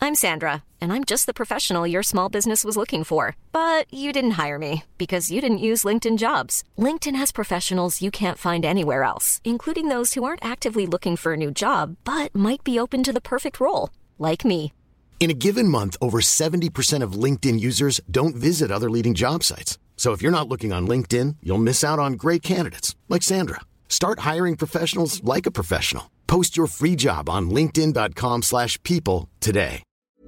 I'm Sandra, and I'm just the professional your small business was looking for. But you didn't hire me because you didn't use LinkedIn Jobs. LinkedIn has professionals you can't find anywhere else, including those who aren't actively looking for a new job, but might be open to the perfect role, like me. In a given month, over 70% of LinkedIn users don't visit other leading job sites. So if you're not looking on LinkedIn, you'll miss out on great candidates like Sandra. Start hiring professionals like a professional. Post your free job on linkedin.com/people today.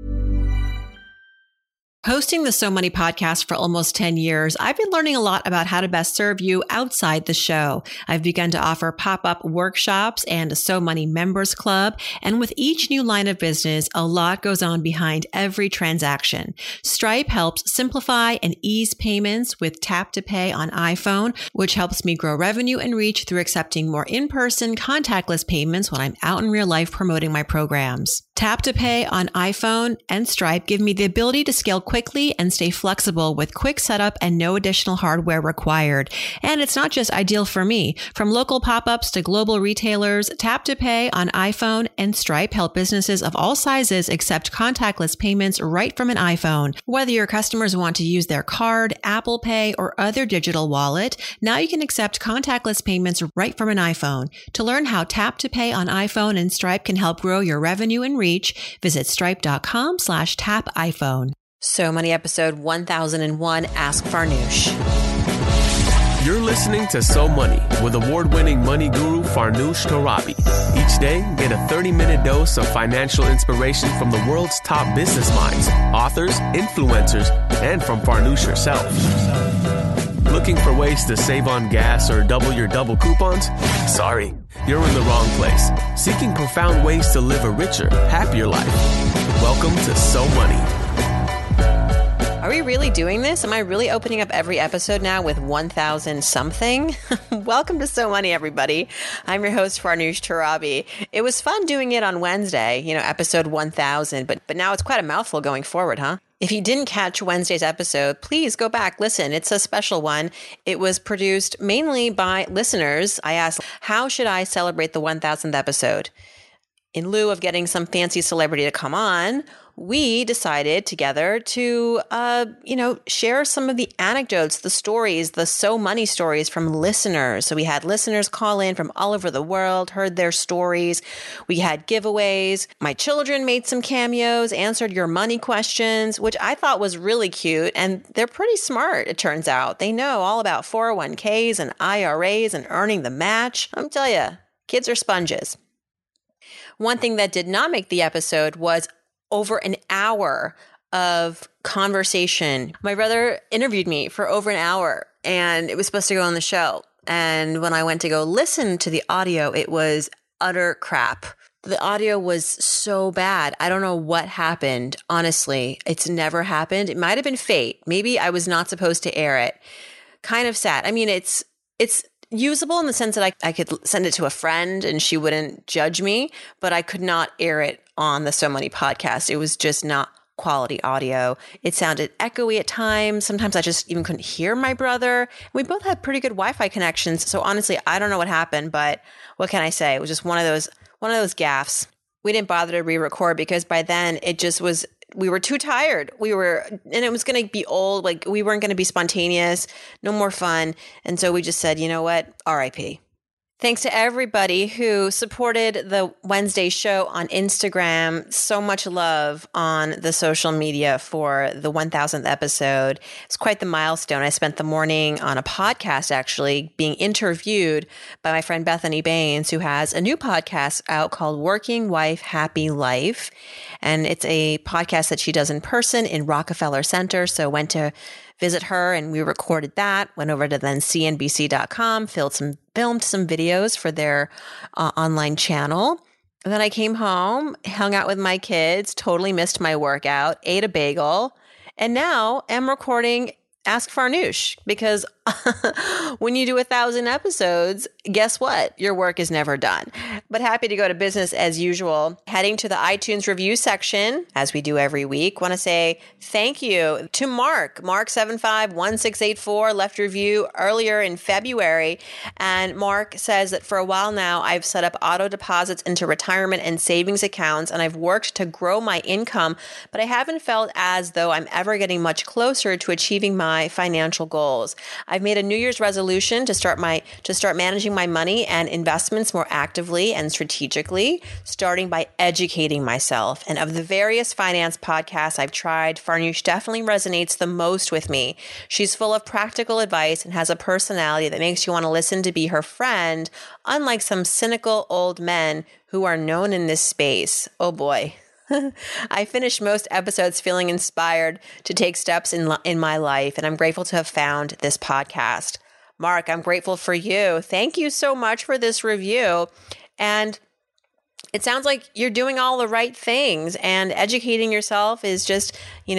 Hosting the So Money podcast for almost 10 years, I've been learning a lot about how to best serve you outside the show. I've begun to offer pop-up workshops and a So Money members club. And with each new line of business, a lot goes on behind every transaction. Stripe helps simplify and ease payments with Tap to Pay on iPhone, which helps me grow revenue and reach through accepting more in-person contactless payments when I'm out in real life promoting my programs. Tap to Pay on iPhone and Stripe give me the ability to scale quickly and stay flexible with quick setup and no additional hardware required. And it's not just ideal for me. From local pop-ups to global retailers, Tap to Pay on iPhone and Stripe help businesses of all sizes accept contactless payments right from an iPhone. Whether your customers want to use their card, Apple Pay, or other digital wallet, now you can accept contactless payments right from an iPhone. To learn how Tap to Pay on iPhone and Stripe can help grow your revenue and reach, visit stripe.com/tap iPhone. So Money episode 1001, Ask Farnoosh. You're listening to So Money with award-winning money guru Farnoosh Torabi. Each day, get a 30-minute dose of financial inspiration from the world's top business minds, authors, influencers, and from Farnoosh herself. Looking for ways to save on gas or double your double coupons? Sorry, you're in the wrong place. Seeking profound ways to live a richer, happier life. Welcome to So Money. Are we really doing this? Am I really opening up every episode now with 1,000 something? Welcome to So Money, everybody. I'm your host, Farnoosh Torabi. It was fun doing it on Wednesday, episode 1000, but now it's quite a mouthful going forward, huh? If you didn't catch Wednesday's episode, please go back, listen. It's a special one. It was produced mainly by listeners. I asked, how should I celebrate the 1000th episode? In lieu of getting some fancy celebrity to come on, we decided together to, share some of the anecdotes, the stories, the So Money stories from listeners. So we had listeners call in from all over the world, heard their stories. We had giveaways. My children made some cameos, answered your money questions, which I thought was really cute. And they're pretty smart, it turns out. They know all about 401ks and IRAs and earning the match. I'm telling you, kids are sponges. One thing that did not make the episode was over an hour of conversation. My brother interviewed me for over an hour and it was supposed to go on the show. And when I went to go listen to the audio, it was utter crap. The audio was so bad. I don't know what happened. Honestly, it's never happened. It might have been fate. Maybe I was not supposed to air it. Kind of sad. I mean, it's usable in the sense that I could send it to a friend and she wouldn't judge me, but I could not air it on the So Money podcast. It was just not quality audio. It sounded echoey at times. Sometimes I just even couldn't hear my brother. We both had pretty good Wi-Fi connections. So honestly, I don't know what happened, but what can I say? It was just one of those gaffes. We didn't bother to re-record because by then it just was, we were too tired. And it was going to be old. Like we weren't going to be spontaneous, no more fun. And so we just said, you know what? RIP. Thanks to everybody who supported the Wednesday show on Instagram. So much love on the social media for the 1000th episode. It's quite the milestone. I spent the morning on a podcast, actually, being interviewed by my friend Bethany Baines, who has a new podcast out called Working Wife, Happy Life. And it's a podcast that she does in person in Rockefeller Center. So went to visit her and we recorded that, went over to then cnbc.com, filmed some videos for their online channel. And then I came home, hung out with my kids, totally missed my workout, ate a bagel, and now am recording Ask Farnoosh because when you do 1,000 episodes, guess what? Your work is never done. But happy to go to business as usual. Heading to the iTunes review section, as we do every week. Want to say thank you to Mark. Mark751684 left a review earlier in February. And Mark says that for a while now, I've set up auto deposits into retirement and savings accounts, and I've worked to grow my income, but I haven't felt as though I'm ever getting much closer to achieving my financial goals. I've made a New Year's resolution to start managing my money and investments more actively and strategically, starting by educating myself. And of the various finance podcasts I've tried, Farnoosh definitely resonates the most with me. She's full of practical advice and has a personality that makes you want to listen to be her friend, unlike some cynical old men who are known in this space. Oh boy. I finish most episodes feeling inspired to take steps in my life, and I'm grateful to have found this podcast. Mark, I'm grateful for you. Thank you so much for this review. And it sounds like you're doing all the right things, and educating yourself is just,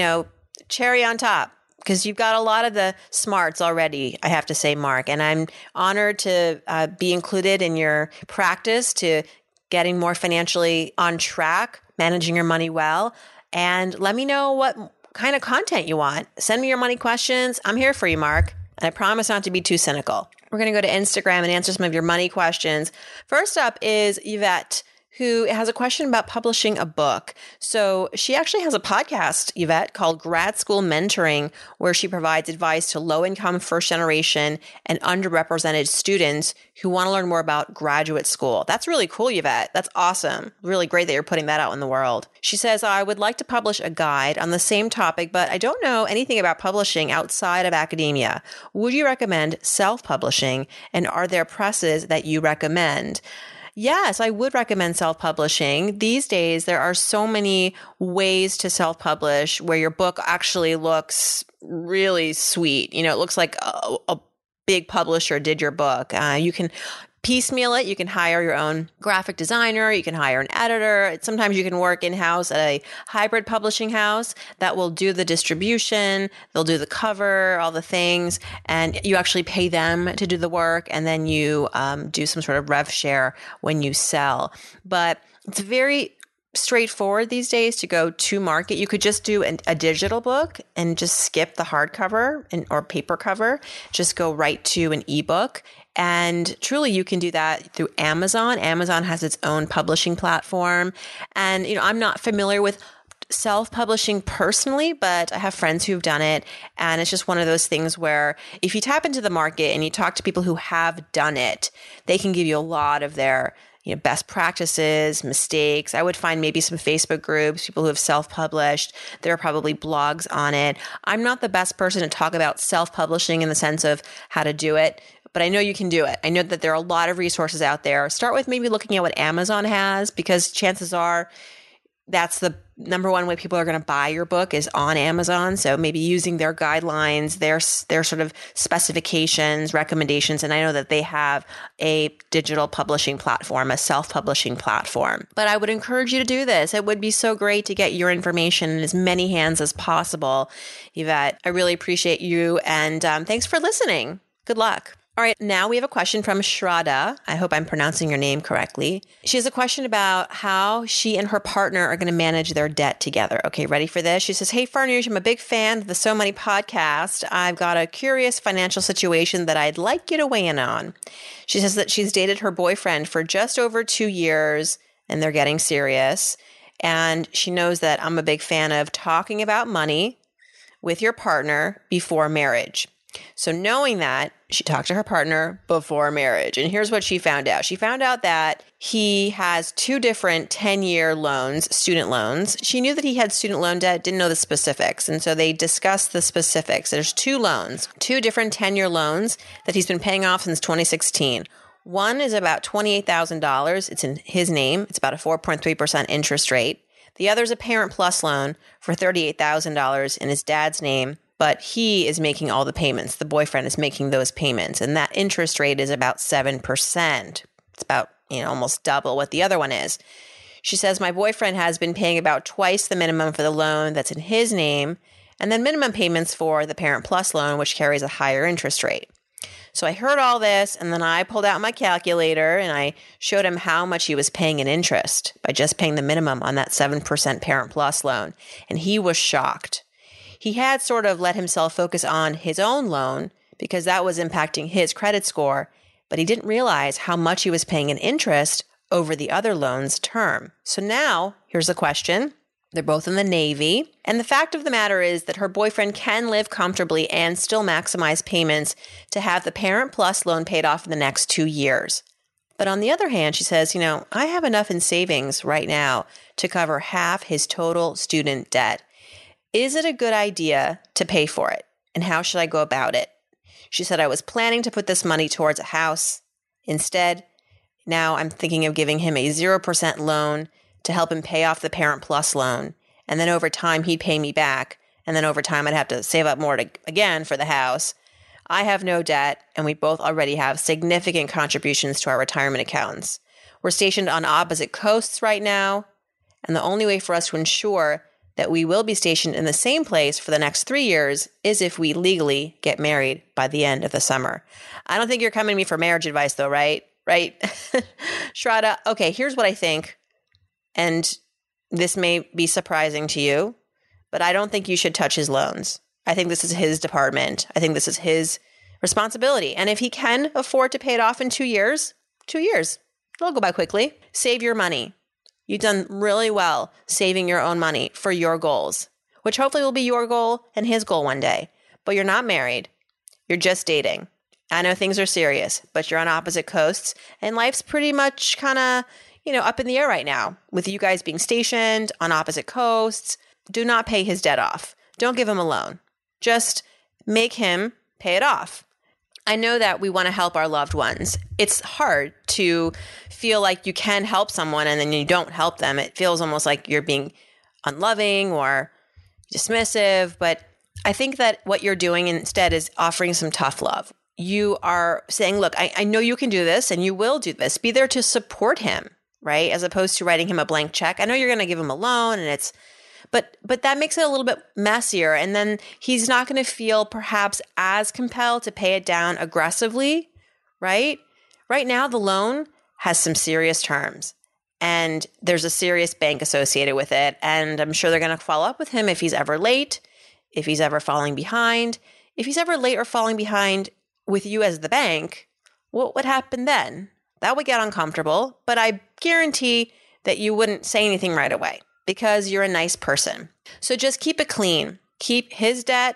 cherry on top, because you've got a lot of the smarts already, I have to say, Mark. And I'm honored to be included in your practice to getting more financially on track, managing your money well. And let me know what kind of content you want. Send me your money questions. I'm here for you, Mark. And I promise not to be too cynical. We're going to go to Instagram and answer some of your money questions. First up is Yvette, who has a question about publishing a book. So she actually has a podcast, Yvette, called Grad School Mentoring, where she provides advice to low-income first-generation and underrepresented students who want to learn more about graduate school. That's really cool, Yvette. That's awesome. Really great that you're putting that out in the world. She says, I would like to publish a guide on the same topic, but I don't know anything about publishing outside of academia. Would you recommend self-publishing, and are there presses that you recommend? Yes, I would recommend self-publishing. These days, there are so many ways to self-publish where your book actually looks really sweet. It looks like a big publisher did your book. You can piecemeal it. You can hire your own graphic designer. You can hire an editor. Sometimes you can work in-house at a hybrid publishing house that will do the distribution. They'll do the cover, all the things, and you actually pay them to do the work. And then you do some sort of rev share when you sell. But it's very straightforward these days to go to market. You could just do a digital book and just skip the hardcover or paper cover. Just go right to an ebook. And truly, you can do that through Amazon. Amazon has its own publishing platform. And, I'm not familiar with self-publishing personally, but I have friends who've done it. And it's just one of those things where if you tap into the market and you talk to people who have done it, they can give you a lot of their best practices, mistakes. I would find maybe some Facebook groups, people who have self-published. There are probably blogs on it. I'm not the best person to talk about self-publishing in the sense of how to do it, but I know you can do it. I know that there are a lot of resources out there. Start with maybe looking at what Amazon has, because chances are that's the number one way people are going to buy your book is on Amazon. So maybe using their guidelines, their sort of specifications, recommendations. And I know that they have a digital publishing platform, a self-publishing platform. But I would encourage you to do this. It would be so great to get your information in as many hands as possible. Yvette, I really appreciate you. And thanks for listening. Good luck. All right, now we have a question from Shraddha. I hope I'm pronouncing your name correctly. She has a question about how she and her partner are going to manage their debt together. Okay, ready for this? She says, hey, Farnoosh, I'm a big fan of the So Money podcast. I've got a curious financial situation that I'd like you to weigh in on. She says that she's dated her boyfriend for just over 2 years, and they're getting serious. And she knows that I'm a big fan of talking about money with your partner before marriage. So knowing that, she talked to her partner before marriage. And here's what she found out. She found out that he has 2 different 10-year loans, student loans. She knew that he had student loan debt, didn't know the specifics. And so they discussed the specifics. There's 2 loans, 2 different 10-year loans that he's been paying off since 2016. One is about $28,000. It's in his name. It's about a 4.3% interest rate. The other is a Parent Plus loan for $38,000 in his dad's name. But he is making all the payments. The boyfriend is making those payments. And that interest rate is about 7%. It's about, almost double what the other one is. She says, my boyfriend has been paying about twice the minimum for the loan that's in his name, and then minimum payments for the Parent Plus loan, which carries a higher interest rate. So I heard all this, and then I pulled out my calculator and I showed him how much he was paying in interest by just paying the minimum on that 7% Parent Plus loan. And he was shocked. He had sort of let himself focus on his own loan because that was impacting his credit score, but he didn't realize how much he was paying in interest over the other loan's term. So now, here's the question. They're both in the Navy. And the fact of the matter is that her boyfriend can live comfortably and still maximize payments to have the Parent Plus loan paid off in the next 2 years. But on the other hand, she says, I have enough in savings right now to cover half his total student debt. Is it a good idea to pay for it? And how should I go about it? She said, I was planning to put this money towards a house. Instead, now I'm thinking of giving him a 0% loan to help him pay off the Parent Plus loan. And then over time, he'd pay me back. And then over time, I'd have to save up more again for the house. I have no debt, and we both already have significant contributions to our retirement accounts. We're stationed on opposite coasts right now, and the only way for us to ensure that we will be stationed in the same place for the next 3 years is if we legally get married by the end of the summer. I don't think you're coming to me for marriage advice, though, right? Right? Shraddha, okay, here's what I think. And this may be surprising to you, but I don't think you should touch his loans. I think this is his department. I think this is his responsibility. And if he can afford to pay it off in 2 years, 2 years, it'll go by quickly. Save your money. You've done really well saving your own money for your goals, which hopefully will be your goal and his goal one day. But you're not married. You're just dating. I know things are serious, but you're on opposite coasts and life's pretty much kind of up in the air right now with you guys being stationed on opposite coasts. Do not pay his debt off. Don't give him a loan. Just make him pay it off. I know that we want to help our loved ones. It's hard to feel like you can help someone and then you don't help them. It feels almost like you're being unloving or dismissive. But I think that what you're doing instead is offering some tough love. You are saying, look, I know you can do this and you will do this. Be there to support him. Right? As opposed to writing him a blank check. I know you're going to give him a loan and but that makes it a little bit messier. And then he's not going to feel perhaps as compelled to pay it down aggressively, right? Right now, the loan has some serious terms and there's a serious bank associated with it. And I'm sure they're going to follow up with him if he's ever late, if he's ever falling behind. If he's ever late or falling behind with you as the bank, what would happen then? That would get uncomfortable, but I guarantee that you wouldn't say anything right away because you're a nice person. So just keep it clean. Keep his debt,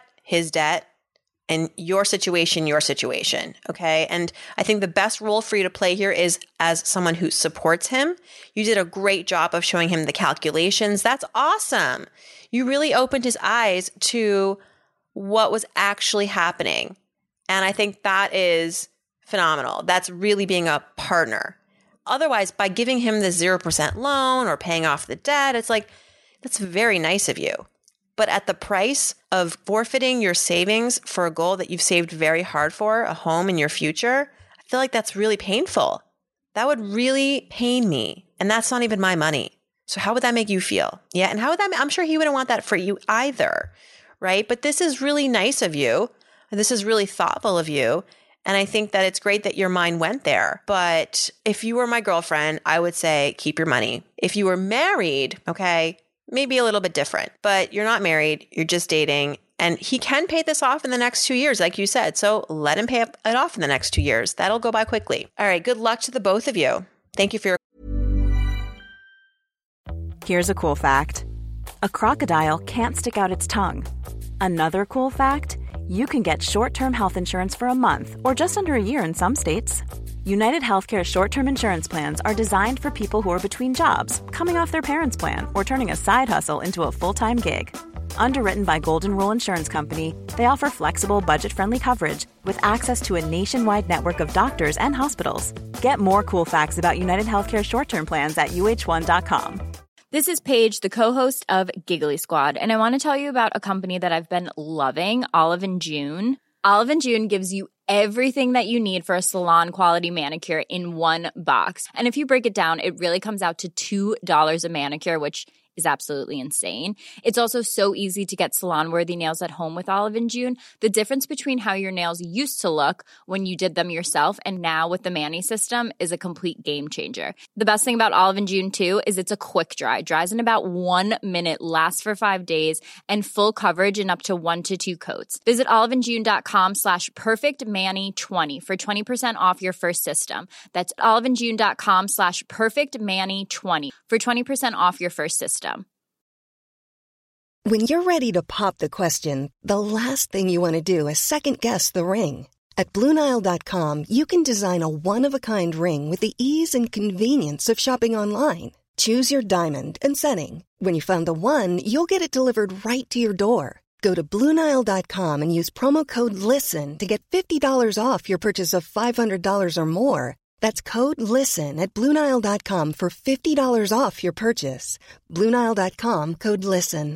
and your situation, okay? And I think the best role for you to play here is as someone who supports him. You did a great job of showing him the calculations. That's awesome. You really opened his eyes to what was actually happening. And I think that is phenomenal. That's really being a partner. Otherwise, by giving him the 0% loan or paying off the debt, it's like, that's very nice of you. But at the price of forfeiting your savings for a goal that you've saved very hard for, a home in your future, I feel like that's really painful. That would really pain me. And that's not even my money. So how would that make you feel? Yeah. And how would that, I'm sure he wouldn't want that for you either. Right. But this is really nice of you. And this is really thoughtful of you. And I think that it's great that your mind went there. But if you were my girlfriend, I would say keep your money. If you were married, okay, maybe a little bit different. But you're not married. You're just dating. And he can pay this off in the next 2 years, like you said. So let him pay it off in the next 2 years. That'll go by quickly. All right. Good luck to the both of you. Thank you for your... Here's a cool fact. A crocodile can't stick out its tongue. Another cool fact, you can get short-term health insurance for a month or just under a year in some states. United Healthcare short-term insurance plans are designed for people who are between jobs, coming off their parents' plan, or turning a side hustle into a full-time gig. Underwritten by Golden Rule Insurance Company, they offer flexible, budget-friendly coverage with access to a nationwide network of doctors and hospitals. Get more cool facts about United Healthcare short-term plans at uh1.com. This is Paige, the co-host of Giggly Squad, and I want to tell you about a company that I've been loving, Olive & June. Olive & June gives you everything that you need for a salon-quality manicure in one box. And if you break it down, it really comes out to $2 a manicure, which is absolutely insane. It's also so easy to get salon-worthy nails at home with Olive & June. The difference between how your nails used to look when you did them yourself and now with the Mani system is a complete game changer. The best thing about Olive & June too is it's a quick dry. Dries in about 1 minute, lasts for 5 days, and full coverage in up to 1 to 2 coats. Visit oliveandjune.com/perfectmani20 for 20% off your first system. That's oliveandjune.com/perfectmani20 for 20% off your first system. When you're ready to pop the question, the last thing you want to do is second-guess the ring. At BlueNile.com, you can design a one-of-a-kind ring with the ease and convenience of shopping online. Choose your diamond and setting. When you find the one, you'll get it delivered right to your door. Go to BlueNile.com and use promo code LISTEN to get $50 off your purchase of $500 or more. That's code LISTEN at BlueNile.com for $50 off your purchase. BlueNile.com, code LISTEN.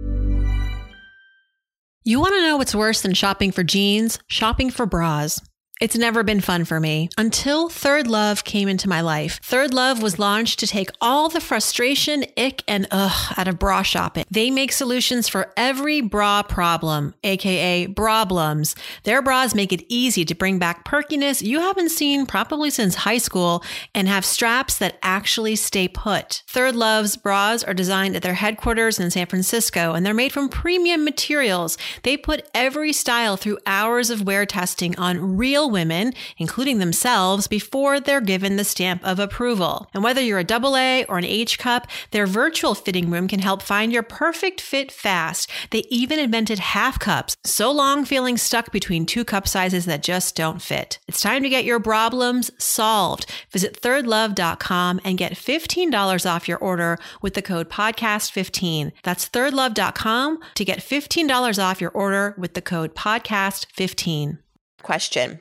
You want to know what's worse than shopping for jeans? Shopping for bras. It's never been fun for me until Third Love came into my life. Third Love was launched to take all the frustration, ick, and ugh out of bra shopping. They make solutions for every bra problem, aka brablums. Their bras make it easy to bring back perkiness you haven't seen probably since high school and have straps that actually stay put. Third Love's bras are designed at their headquarters in San Francisco, and they're made from premium materials. They put every style through hours of wear testing on real women, including themselves, before they're given the stamp of approval. And whether you're a AA or an H cup, their virtual fitting room can help find your perfect fit fast. They even invented half cups, so long feeling stuck between 2 cup sizes that just don't fit. It's time to get your problems solved. Visit thirdlove.com and get $15 off your order with the code podcast15. That's thirdlove.com to get $15 off your order with the code podcast15. Question.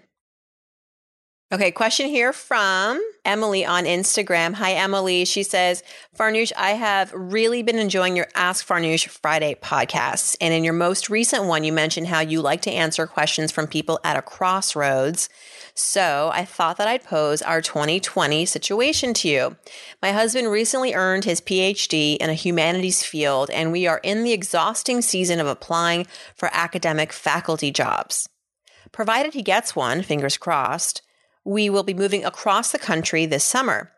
Okay, question here from Emily on Instagram. Hi, Emily. She says, Farnoosh, I have really been enjoying your Ask Farnoosh Friday podcasts. And in your most recent one, you mentioned how you like to answer questions from people at a crossroads. So I thought that I'd pose our 2020 situation to you. My husband recently earned his PhD in a humanities field, and we are in the exhausting season of applying for academic faculty jobs. Provided he gets one, fingers crossed, we will be moving across the country this summer.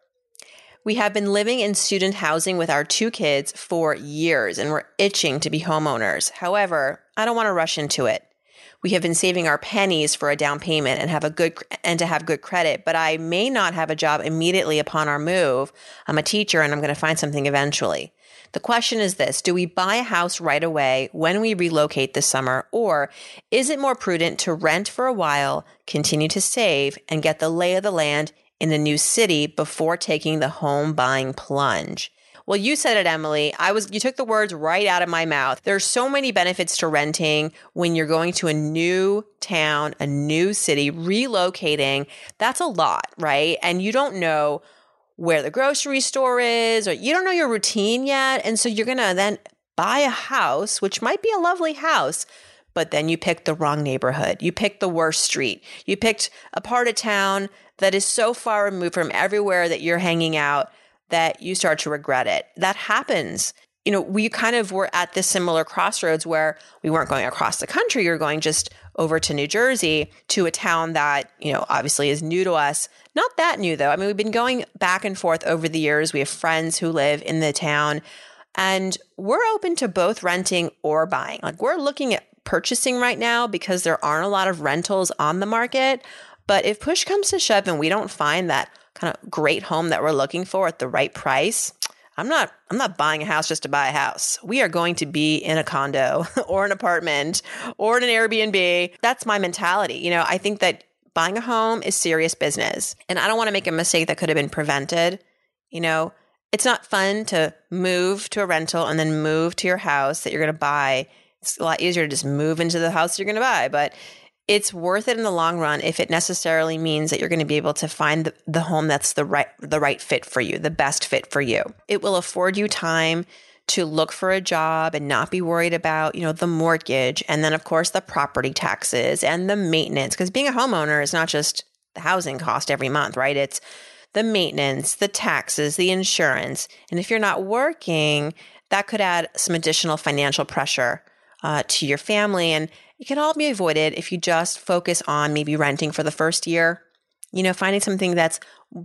We have been living in student housing with our 2 kids for years, and we're itching to be homeowners. However, I don't want to rush into it. We have been saving our pennies for a down payment and to have good credit, but I may not have a job immediately upon our move. I'm a teacher and I'm going to find something eventually. The question is this: do we buy a house right away when we relocate this summer, or is it more prudent to rent for a while, continue to save, and get the lay of the land in a new city before taking the home buying plunge? Well, you said it, Emily. You took the words right out of my mouth. There's so many benefits to renting when you're going to a new town, a new city, relocating. That's a lot, right? And you don't know where the grocery store is, or you don't know your routine yet. And so you're going to then buy a house, which might be a lovely house, but then you picked the wrong neighborhood. You picked the worst street. You picked a part of town that is so far removed from everywhere that you're hanging out that you start to regret it. That happens. You know, we kind of were at this similar crossroads where we weren't going across the country. We were going just over to New Jersey, to a town that, you know, obviously is new to us. Not that new though. I mean, we've been going back and forth over the years. We have friends who live in the town, and we're open to both renting or buying. Like, we're looking at purchasing right now because there aren't a lot of rentals on the market. But if push comes to shove and we don't find that kind of great home that we're looking for at the right price, I'm not buying a house just to buy a house. We are going to be in a condo or an apartment or in an Airbnb. That's my mentality. You know, I think that buying a home is serious business, and I don't want to make a mistake that could have been prevented. You know, it's not fun to move to a rental and then move to your house that you're going to buy. It's a lot easier to just move into the house you're going to buy, but it's worth it in the long run if it necessarily means that you're going to be able to find the home that's the right fit for you, the best fit for you. It will afford you time to look for a job and not be worried about, you know, the mortgage, and then of course the property taxes and the maintenance, because being a homeowner is not just the housing cost every month, right? It's the maintenance, the taxes, the insurance. And if you're not working, that could add some additional financial pressure to your family. And it can all be avoided if you just focus on maybe renting for the first year, finding something that's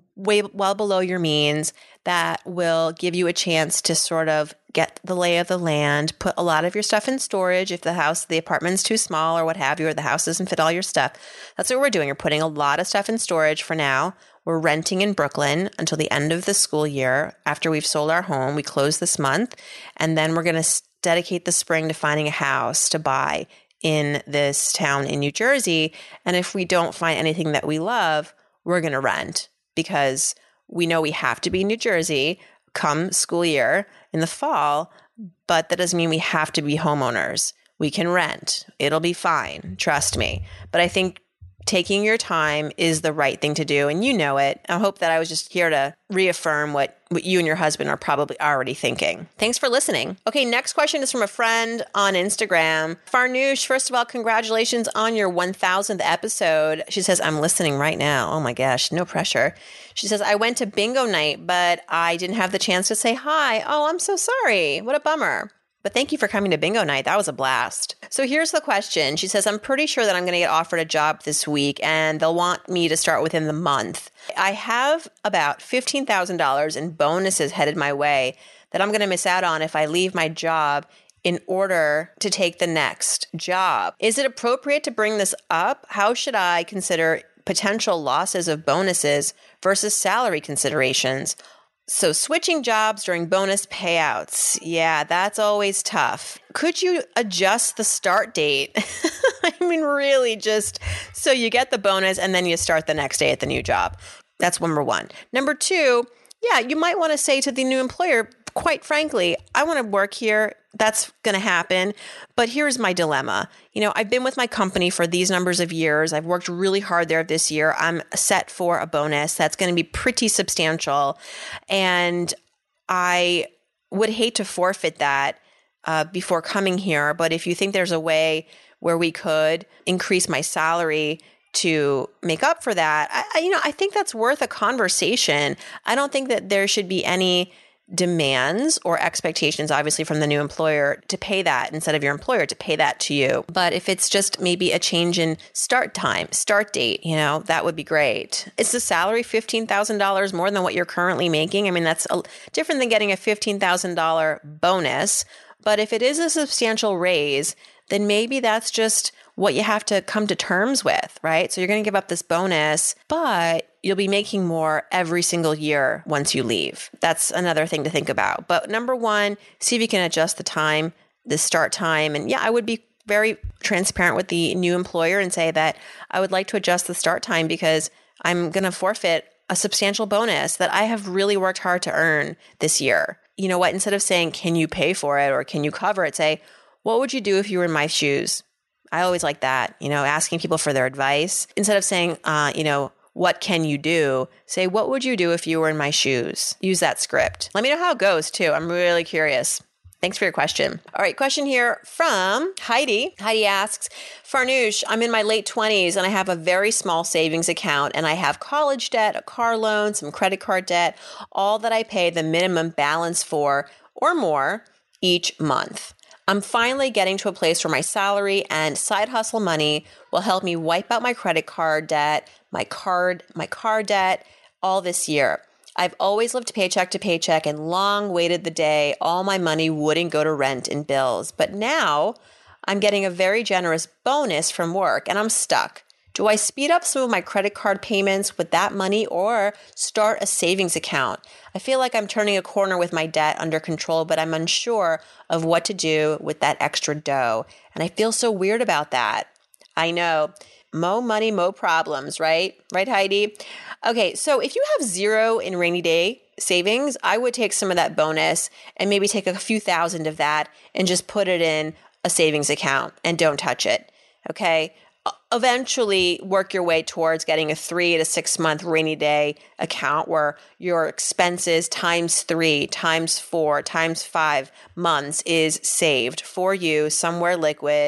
well below your means that will give you a chance to sort of get the lay of the land, put a lot of your stuff in storage if the apartment's too small or what have you, or the house doesn't fit all your stuff. That's what we're doing. We're putting a lot of stuff in storage for now. We're renting in Brooklyn until the end of the school year. After we've sold our home, we close this month, and then we're going to dedicate the spring to finding a house to buy in this town in New Jersey. And if we don't find anything that we love, we're going to rent, because we know we have to be in New Jersey come school year in the fall, but that doesn't mean we have to be homeowners. We can rent. It'll be fine. Trust me. But I think taking your time is the right thing to do, and you know it. I hope that I was just here to reaffirm what you and your husband are probably already thinking. Thanks for listening. Okay, next question is from a friend on Instagram. Farnoosh, first of all, congratulations on your 1000th episode. She says, I'm listening right now. Oh my gosh, no pressure. She says, I went to bingo night, but I didn't have the chance to say hi. Oh, I'm so sorry. What a bummer. But thank you for coming to bingo night. That was a blast. So here's the question. She says, I'm pretty sure that I'm going to get offered a job this week and they'll want me to start within the month. I have about $15,000 in bonuses headed my way that I'm going to miss out on if I leave my job in order to take the next job. Is it appropriate to bring this up? How should I consider potential losses of bonuses versus salary considerations? So switching jobs during bonus payouts. Yeah, that's always tough. Could you adjust the start date? I mean, really just so you get the bonus and then you start the next day at the new job. That's number one. Number two, yeah, you might want to say to the new employer, quite frankly, I want to work here. That's going to happen. But here's my dilemma. I've been with my company for these numbers of years. I've worked really hard there this year. I'm set for a bonus that's going to be pretty substantial. And I would hate to forfeit that before coming here. But if you think there's a way where we could increase my salary to make up for that, I think that's worth a conversation. I don't think that there should be any demands or expectations, obviously, from the new employer to pay that instead of your employer to pay that to you. But if it's just maybe a change in start date, that would be great. Is the salary $15,000 more than what you're currently making? I mean, that's different than getting a $15,000 bonus. But if it is a substantial raise, then maybe that's just what you have to come to terms with, right? So you're going to give up this bonus, but you'll be making more every single year once you leave. That's another thing to think about. But number one, see if you can adjust the start time. And yeah, I would be very transparent with the new employer and say that I would like to adjust the start time because I'm going to forfeit a substantial bonus that I have really worked hard to earn this year. You know what? Instead of saying, can you pay for it or can you cover it? Say, what would you do if you were in my shoes? I always like that, asking people for their advice. Instead of saying, what can you do? Say, what would you do if you were in my shoes? Use that script. Let me know how it goes too. I'm really curious. Thanks for your question. All right, question here from Heidi. Heidi asks, Farnoosh, I'm in my late 20s and I have a very small savings account and I have college debt, a car loan, some credit card debt, all that I pay the minimum balance for or more each month. I'm finally getting to a place where my salary and side hustle money will help me wipe out my credit card debt, my car debt, all this year. I've always lived paycheck to paycheck and long waited the day all my money wouldn't go to rent and bills. But now I'm getting a very generous bonus from work and I'm stuck. Do I speed up some of my credit card payments with that money or start a savings account? I feel like I'm turning a corner with my debt under control, but I'm unsure of what to do with that extra dough. And I feel so weird about that. I know. Mo money, mo problems, right? Right, Heidi? Okay, so if you have zero in rainy day savings, I would take some of that bonus and maybe take a few thousand of that and just put it in a savings account and don't touch it, okay? Eventually work your way towards getting a 3 to 6 month rainy day account where your expenses times 3, times 4, times 5 months is saved for you somewhere liquid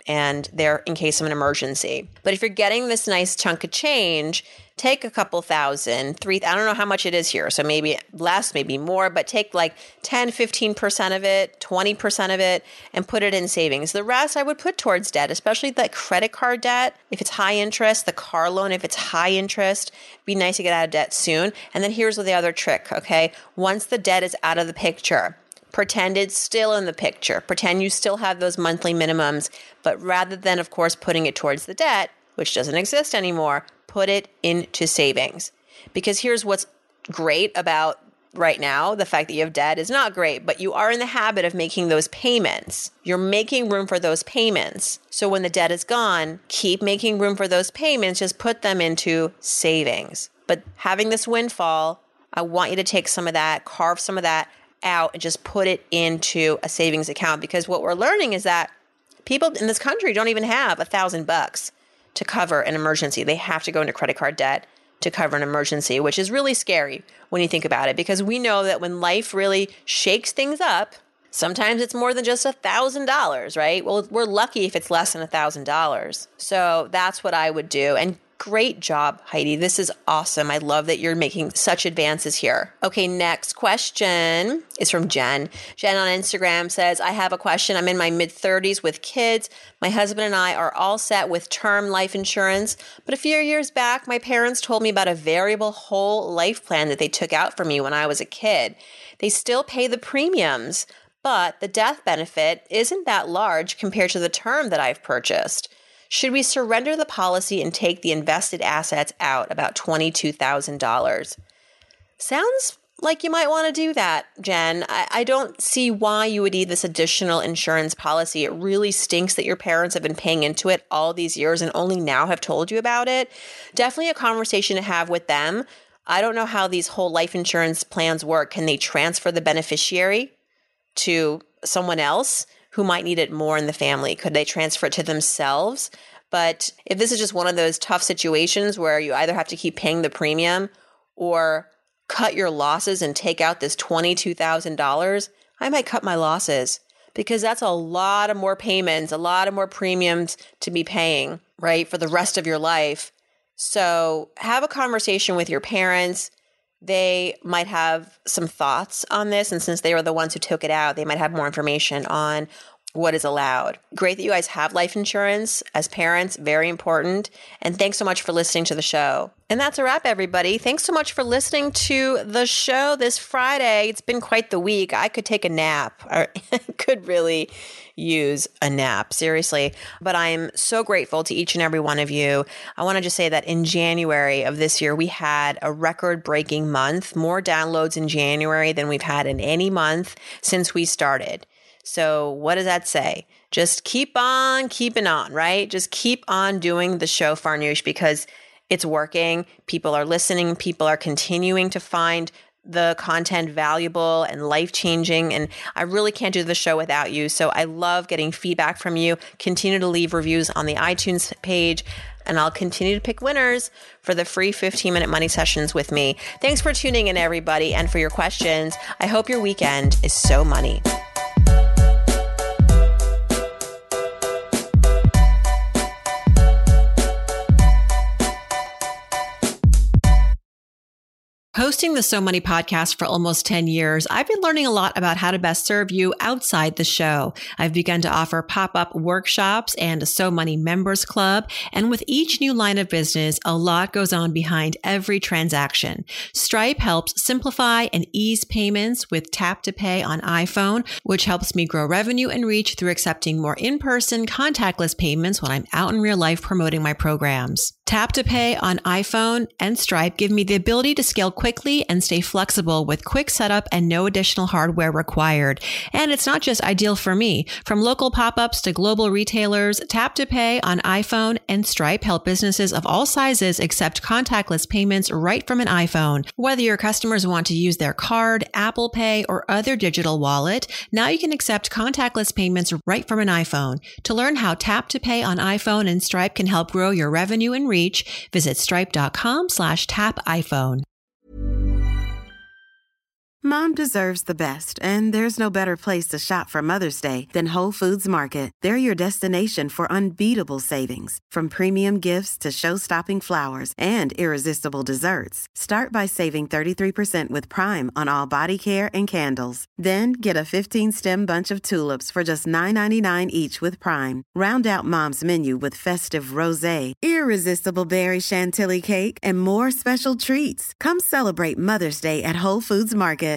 and they're in case of an emergency. But if you're getting this nice chunk of change, take a couple thousand, I don't know how much it is here. So maybe less, maybe more, but take like 10, 15% of it, 20% of it, and put it in savings. The rest I would put towards debt, especially the credit card debt. If it's high interest, the car loan, if it's high interest, be nice to get out of debt soon. And then here's the other trick, okay? Once the debt is out of the picture, pretend it's still in the picture. Pretend you still have those monthly minimums, but rather than, of course, putting it towards the debt, which doesn't exist anymore, put it into savings. Because here's what's great about right now. The fact that you have debt is not great, but you are in the habit of making those payments. You're making room for those payments. So when the debt is gone, keep making room for those payments. Just put them into savings. But having this windfall, I want you to take some of that, carve some of that out and just put it into a savings account. Because what we're learning is that people in this country don't even have $1,000 to cover an emergency. They have to go into credit card debt to cover an emergency, which is really scary when you think about it, because we know that when life really shakes things up, sometimes it's more than just $1,000, right? Well, we're lucky if it's less than $1,000. So that's what I would do. And great job, Heidi. This is awesome. I love that you're making such advances here. Okay, next question is from Jen. Jen on Instagram says, I have a question. I'm in my mid-30s with kids. My husband and I are all set with term life insurance, but a few years back, my parents told me about a variable whole life plan that they took out for me when I was a kid. They still pay the premiums, but the death benefit isn't that large compared to the term that I've purchased. Should we surrender the policy and take the invested assets out, about $22,000? Sounds like you might want to do that, Jen. I don't see why you would need this additional insurance policy. It really stinks that your parents have been paying into it all these years and only now have told you about it. Definitely a conversation to have with them. I don't know how these whole life insurance plans work. Can they transfer the beneficiary to someone else who might need it more in the family? Could they transfer it to themselves? But if this is just one of those tough situations where you either have to keep paying the premium or cut your losses and take out this $22,000, I might cut my losses, because that's a lot of more payments, a lot of more premiums to be paying, right, for the rest of your life. So have a conversation with your parents. They might have some thoughts on this. And since they were the ones who took it out, they might have more information on what is allowed. Great that you guys have life insurance as parents. Very important. And thanks so much for listening to the show. And that's a wrap, everybody. Thanks so much for listening to the show this Friday. It's been quite the week. I could take a nap, or could really use a nap, seriously. But I'm so grateful to each and every one of you. I want to just say that in January of this year, we had a record-breaking month, more downloads in January than we've had in any month since we started. So what does that say? Just keep on keeping on, right? Just keep on doing the show, Farnoosh, because it's working. People are listening. People are continuing to find the content valuable and life-changing. And I really can't do the show without you. So I love getting feedback from you. Continue to leave reviews on the iTunes page, and I'll continue to pick winners for the free 15-minute money sessions with me. Thanks for tuning in, everybody, and for your questions. I hope your weekend is so money. Hosting the So Money podcast for almost 10 years, I've been learning a lot about how to best serve you outside the show. I've begun to offer pop-up workshops and a So Money members club. And with each new line of business, a lot goes on behind every transaction. Stripe helps simplify and ease payments with Tap to Pay on iPhone, which helps me grow revenue and reach through accepting more in-person contactless payments when I'm out in real life promoting my programs. Tap to Pay on iPhone and Stripe give me the ability to scale quickly and stay flexible with quick setup and no additional hardware required. And it's not just ideal for me. From local pop-ups to global retailers, Tap to Pay on iPhone and Stripe help businesses of all sizes accept contactless payments right from an iPhone. Whether your customers want to use their card, Apple Pay, or other digital wallet, now you can accept contactless payments right from an iPhone. To learn how Tap to Pay on iPhone and Stripe can help grow your revenue and reach, visit stripe.com/tapiphone. Mom deserves the best, and there's no better place to shop for Mother's Day than Whole Foods Market. They're your destination for unbeatable savings, from premium gifts to show-stopping flowers and irresistible desserts. Start by saving 33% with Prime on all body care and candles. Then get a 15-stem bunch of tulips for just $9.99 each with Prime. Round out Mom's menu with festive rosé, irresistible berry chantilly cake, and more special treats. Come celebrate Mother's Day at Whole Foods Market.